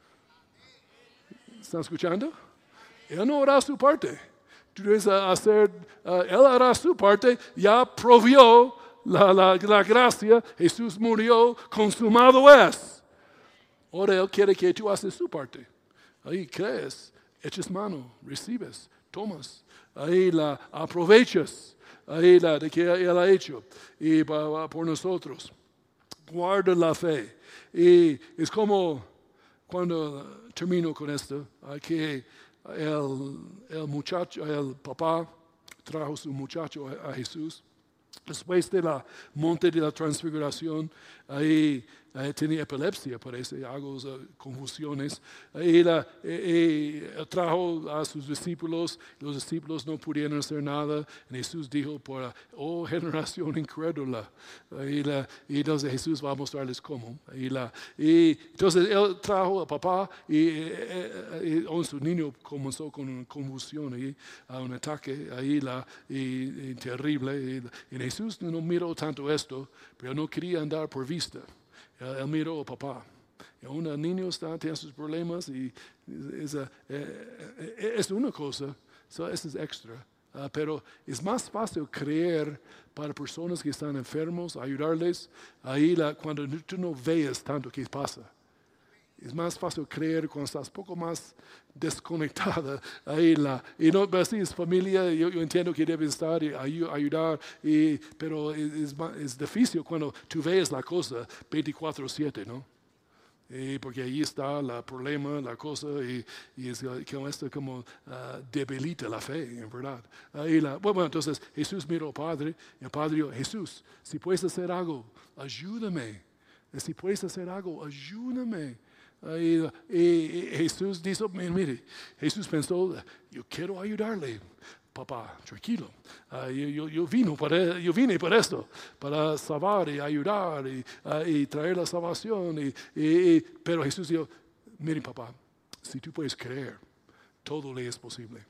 ¿Están escuchando? Él no hará su parte. Tú debes hacer, uh, Él hará su parte, ya provió la, la, la gracia, Jesús murió, consumado es. Ahora Él quiere que tú haces su parte. Ahí crees, echas mano, recibes, tomas, ahí la aprovechas, ahí la de que Él ha hecho y pa, por nosotros. Guarda la fe. Y es como cuando termino con esto, que el, el muchacho, el papá trajo su muchacho a, a Jesús. Después de la monte de la transfiguración, ahí eh, tenía epilepsia, parece, algo, uh, convulsiones. Y la, eh, eh, trajo a sus discípulos, los discípulos no pudieron hacer nada. Y Jesús dijo, por, oh generación incrédula. Y, la, y entonces Jesús va a mostrarles cómo. Y, la, y entonces él trajo a papá y, eh, eh, y su niño comenzó con una convulsión, y, uh, un ataque ahí la, y, y terrible. Y, y Jesús no miró tanto esto, pero no quería andar por vista. Él, él miró a papá. Y un niño está, tiene sus problemas y es, es, es una cosa, so, eso es extra. Uh, pero es más fácil creer para personas que están enfermos, ayudarles ahí la, cuando tú no veas tanto que pasa. Es más fácil creer cuando estás un poco más desconectada. Ahí la, y no, pero sí, es familia, yo, yo entiendo que debes estar y ayudar, y, pero es, es, es difícil cuando tú ves la cosa veinticuatro siete, ¿no? Y porque ahí está el problema, la cosa, y, y es como esto como uh, debilita la fe, en verdad. Ahí la, bueno, entonces Jesús miró al Padre, y el Padre dijo, Jesús, si puedes hacer algo, ayúdame. Si puedes hacer algo, ayúdame. Y, y, y Jesús dijo, mire, Jesús pensó, yo quiero ayudarle, papá, tranquilo. Uh, yo, yo, yo, vino para, yo vine para esto, para salvar y ayudar y, uh, y traer la salvación. Y, y, y, pero Jesús dijo, mire papá, si tú puedes creer, todo le es posible.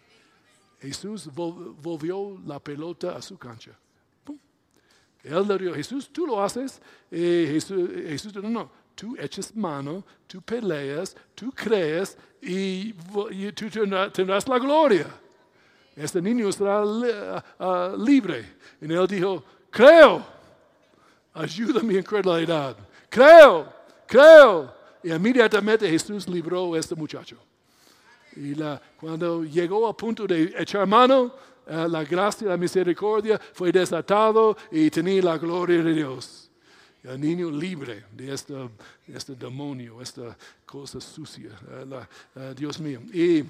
Jesús vol, volvió la pelota a su cancha. ¡Pum! Él le dijo, Jesús, tú lo haces. Y Jesús, Jesús dijo, no, no. Tú echas mano, tú peleas, tú crees y, y tú tendrás, tendrás la gloria. Este niño estará li, uh, libre. Y él dijo, creo, ayuda mi incredulidad. Creo, creo. Y inmediatamente Jesús libró a este muchacho. Y la, cuando llegó al punto de echar mano, uh, la gracia, la misericordia fue desatado y tenía la gloria de Dios. El niño libre de este, este demonio, esta cosa sucia. Uh, la, uh, Dios mío. Y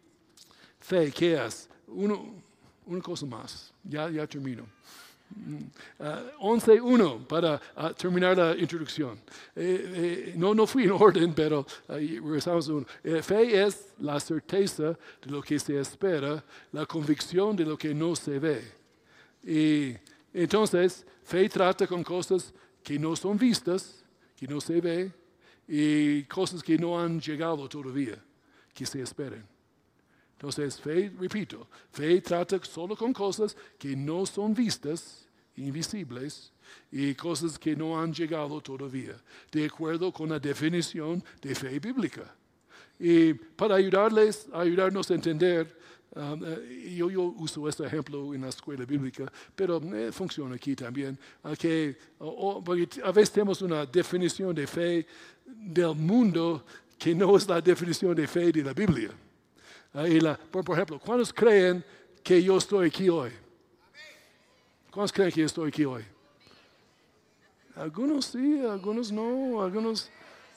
fe, ¿qué es? Uno, una cosa más. Ya, ya termino. Uh, once uno para uh, terminar la introducción. Eh, eh, no, no fui en orden, pero uh, regresamos a uno. Eh, fe es la certeza de lo que se espera, la convicción de lo que no se ve. Y entonces, fe trata con cosas que no son vistas, que no se ve, y cosas que no han llegado todavía, que se esperen. Entonces, fe, repito, fe trata solo con cosas que no son vistas, invisibles, y cosas que no han llegado todavía, de acuerdo con la definición de fe bíblica. Y para ayudarles, ayudarnos a entender, um, uh, yo, yo uso este ejemplo en la escuela bíblica, pero eh, funciona aquí también, uh, que uh, porque a veces tenemos una definición de fe del mundo que no es la definición de fe de la Biblia. Uh, y la, por, por ejemplo, ¿cuántos creen que yo estoy aquí hoy? ¿Cuántos creen que yo estoy aquí hoy? Algunos sí, algunos no, algunos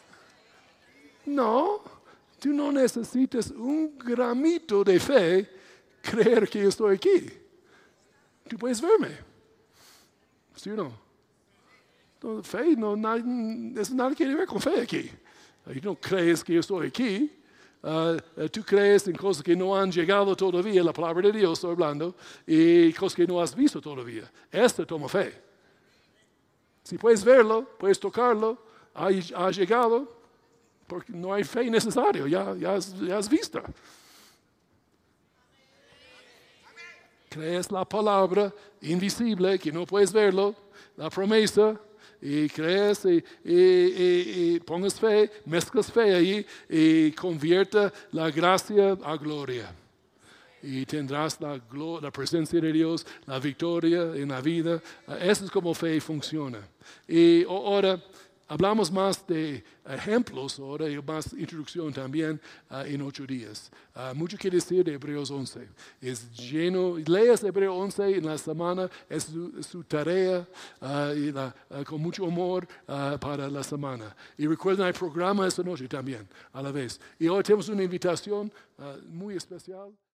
no. Tú no necesitas un gramito de fe creer que yo estoy aquí. Tú puedes verme. ¿Sí o no? Entonces, fe no, no es nada que ver con fe aquí. Tú no crees que yo estoy aquí. Uh, tú crees en cosas que no han llegado todavía, la palabra de Dios estoy hablando, y cosas que no has visto todavía. Esto toma fe. Si puedes verlo, puedes tocarlo, ha, ha llegado, porque no hay fe necesaria, ya, ya, has, ya has visto. Crees la palabra invisible, que no puedes verlo, la promesa, y crees y, y, y, y pongas fe, mezclas fe ahí y convierta la gracia a gloria. Y tendrás la, la presencia de Dios, la victoria en la vida. Eso es como fe funciona. Y ahora hablamos más de ejemplos, ahora y más introducción también uh, en ocho días. Uh, mucho que decir de Hebreos once. Es lleno, leas Hebreos once en la semana, es su, su tarea uh, y la, uh, con mucho amor uh, para la semana. Y recuerden, hay programa esta noche también, a la vez. Y hoy tenemos una invitación uh, muy especial.